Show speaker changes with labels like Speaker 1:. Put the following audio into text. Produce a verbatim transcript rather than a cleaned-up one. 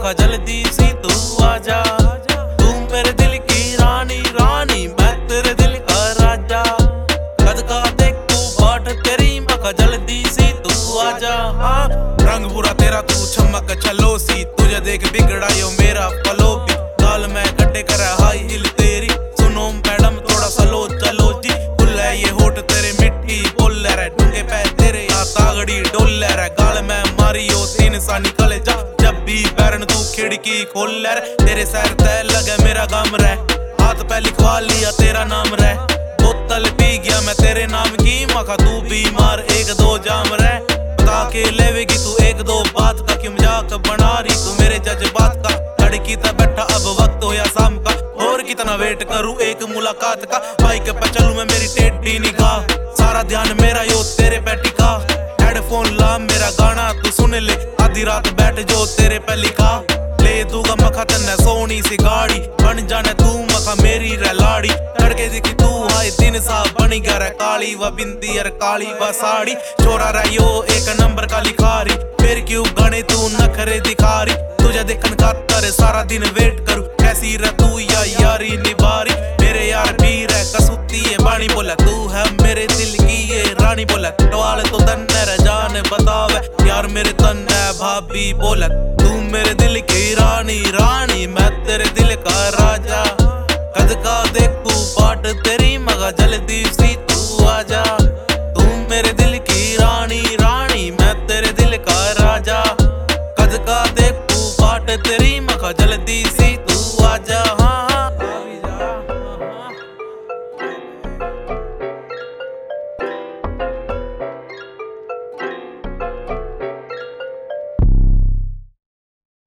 Speaker 1: मगा जल्दी सी तू आजा। तू मेरे दिल की रानी रानी मैं तेरे दिल का राजा। कद का देखू बाट तेरी मगा जल्दी सी तू आजा। हाँ
Speaker 2: रंग बुरा तेरा तू चमक चलो सी, तुझे देख बिगड़ा यो मेरा फलो भी। गाल में गड्ढे कर हाई हिल तेरी, सुनो मैडम थोड़ा सलो चलो जी। फुल है ये होठ तेरे मिट्टी बोल रहा, डूंगे पै तेरे यहाँ तागड़ी डोल रहा। गाल में मारी हो तीन सा निकले जा, जब भी पैरन तू खिड़की खोल रहा। तेरे सैर तय लगे मेरा गम रह, हाथ पे लिखवा लिया तेरा नाम रह। बोतल पी गया मैं तेरे नाम की, मखा तू बीमार एक दो जाम रह। बता के लेवेगी तू एक दो बात का, क्यों मजाक बना रही तू मेरे जज्बात का। लड़की तब बैठा अब वक्त हो या शाम का, और कितना वेट करूं एक मुलाकात का। बाइक पे चलूं मैं मेरी टेढ़ी निगाह, सारा ध्यान मेरा यो तेरे पे टिका। हेडफोन ला मेरा गाना तू सुन ले, आधी रात बैठ जो तेरे पे लिखा। ले दूंगा मखा तन्ने सोनी सी गाड़ी, बन जाने तू मखा मेरी रलाड़ी। लड़के दिखी तू आए दिन सा बनी गर काली व बिंदी अर काली व साड़ी। छोरा रहियो एक नंबर का लिखारी, फिर क्यों गाने तू नखरे दिखारी। तुझे देखन खातर सारा दिन वेट करूं, कैसी रह तू या यारी निभारी। मेरे यार पीर है कसूती है बाणी बोला, तू है मेरे दिल की ये रानी बोला। टवाल तो तन्ने रे जान बतावे यार मेरे तन्ने भाभी बोला। तू मेरे दिल की रानी रानी मैं तेरे दिल का राजा। कद का देखू बाट तेरी मगा जल्दी